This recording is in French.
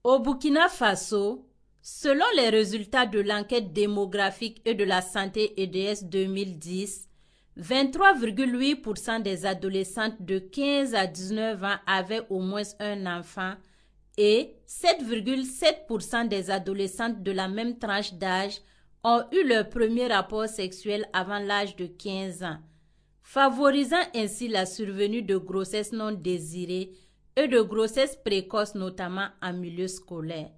Au Burkina Faso, selon les résultats de l'enquête démographique et de la santé EDS 2010, 23,8% des adolescentes de 15 à 19 ans avaient au moins un enfant et 7,7% des adolescentes de la même tranche d'âge ont eu leur premier rapport sexuel avant l'âge de 15 ans, favorisant ainsi la survenue de grossesses non désirées et de grossesses précoces, notamment en milieu scolaire.